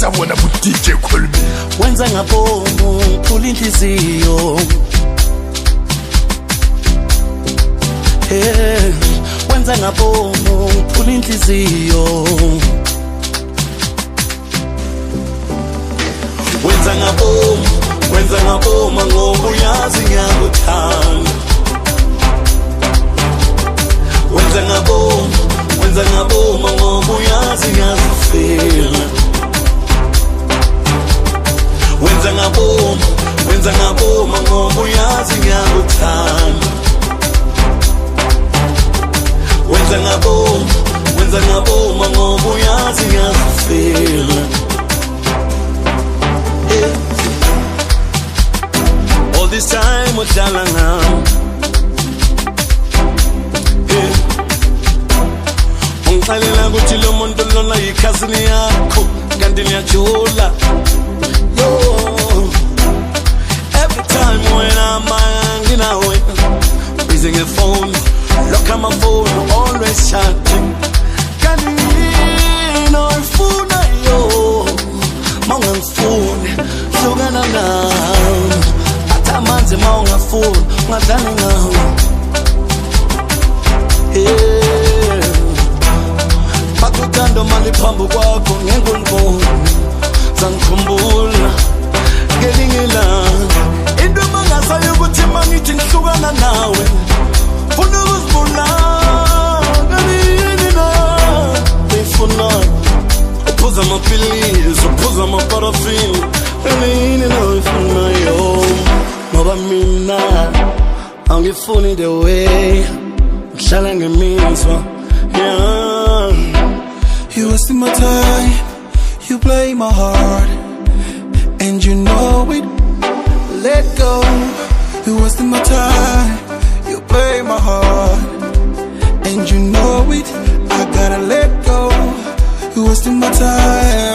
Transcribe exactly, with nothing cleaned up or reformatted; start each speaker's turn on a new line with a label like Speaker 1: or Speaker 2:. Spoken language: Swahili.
Speaker 1: sabona ku D J Colby
Speaker 2: wenza ngabomo phula inhliziyo eh wenza ngabomo phula inhliziyo wenza ngabomo wenza ngabomo ngoba uyazi ngiyakuthanda wenza ngabomo wenza ngabomo ngoba uyazi ngiyazifela wenza ngabomo wenza ngabomo ngoba uyazi ngiyakuthanda wenza ngabomo wenza ngabomo ngoba uyazi ngiyazifela all this time udlala ngami ungixelela ukuthi lo muntu lona yikhasini yakho kanti niyajula yo every time when I'm hanging out using a phone look at my phone always chatting kanino ifuna yo mawungangifuni hlukana nawe atamanzi mawungafuni ngadlali ngawe yeah Patutando mali phambi kwakho ngengulibona zangikhumbula ngelinye ilanga into mangasayo ukuthi mangithi ngihlukana nawe funa ukuzibulala kanini na ngifuna uphuza amapilisi uphuza amaparafini kanini na ngifuna yo ngoba mina angifuni the way ngihlala ngemizwa yeah.
Speaker 3: You wasting my time, you play my heart, and you know it. Let go. You wasting my time, you play my heart, and you know it. I gotta let go. You wasting my time.